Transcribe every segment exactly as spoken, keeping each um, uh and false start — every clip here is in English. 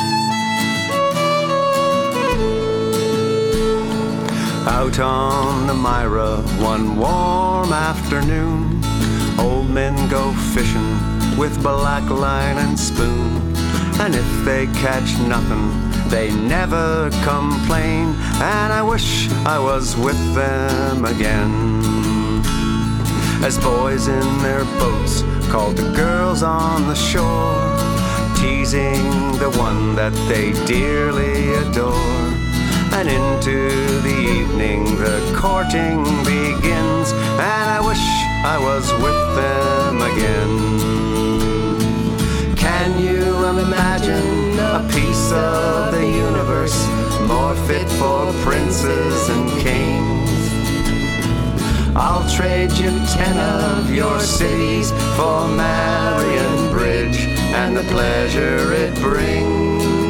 Out on the Myra one warm afternoon, old men go fishing with black line and spoon. And if they catch nothing, they never complain. And I wish I was with them again. As boys in their boats called the girls on the shore, teasing the one that they dearly adore. And into the evening the courting begins, and I wish I was with them again. Can you imagine a piece of the universe more fit for princes and kings? I'll trade you ten of your cities for Marion Bridge and the pleasure it brings.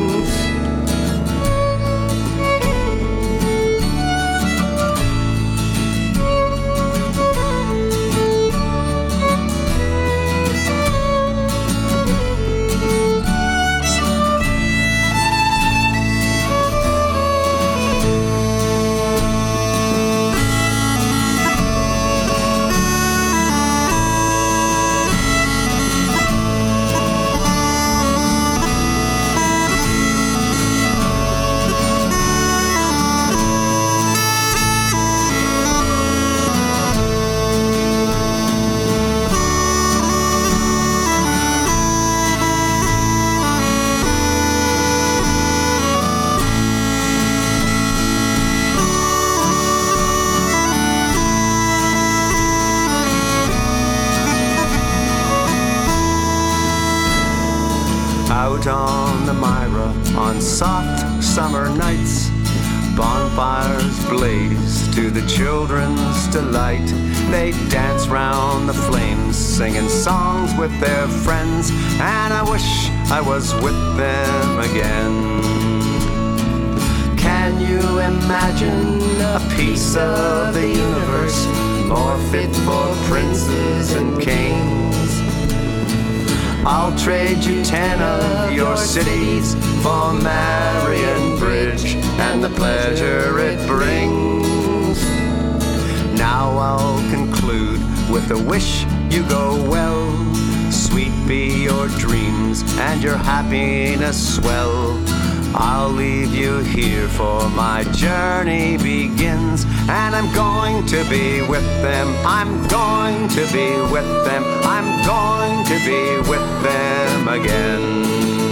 Out on the Myra on soft summer nights, bonfires blaze to the children's delight. They dance round the flames, singing songs with their friends, and I wish I was with them again. Can you imagine a piece of the universe more fit for princes and kings? I'll trade you ten of your cities for Marion Bridge and the pleasure it brings. Now I'll conclude with a wish you go well. Sweet be your dreams and your happiness swell. I'll leave you here for my journey begins, and I'm going to be with them, I'm going to be with them, I'm going to be with them again.